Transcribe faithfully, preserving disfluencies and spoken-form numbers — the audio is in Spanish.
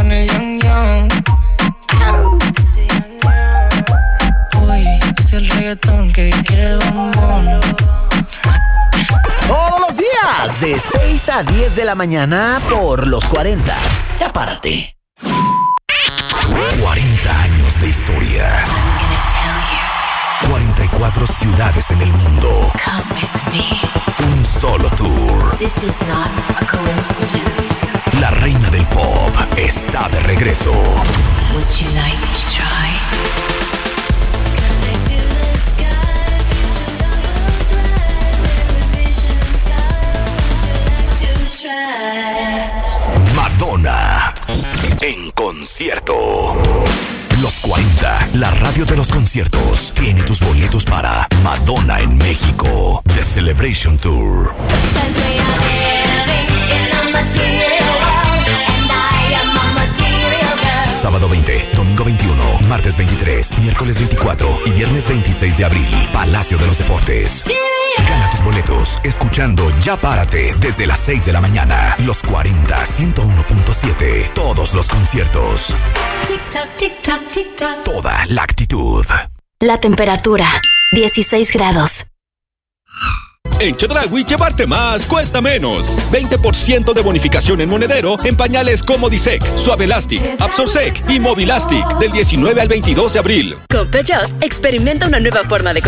con el yang yang. Uy, es el reggaetón que quiere bombón. Todos los días, de seis a diez de la mañana, por los cuarenta. Ya párate. cuarenta años de historia. cuarenta y cuatro ciudades en el mundo. Come with me. Un solo tour. This is not a coincidence. La reina del pop está de regreso. Would you like to try? Madonna en concierto. Los cuarenta, la radio de los conciertos, tiene tus boletos para Madonna en México, The Celebration Tour. Sábado veinte, domingo veintiuno, martes veintitrés, miércoles veinticuatro y viernes veintiséis de abril, Palacio de los Deportes. Gana tus boletos escuchando Ya Párate desde las seis de la mañana. Los cuarenta, ciento uno punto siete. Todos los conciertos. Tic-tac, tic-tac, tic-tac. Toda la actitud. La temperatura, dieciséis grados. En Chedraui llevarte más cuesta menos. veinte por ciento de bonificación en monedero en pañales como Disec, Suavelastic, Absorsec y Movilastic del diecinueve al veintidós de abril. Con Peugeot, experimenta una nueva forma de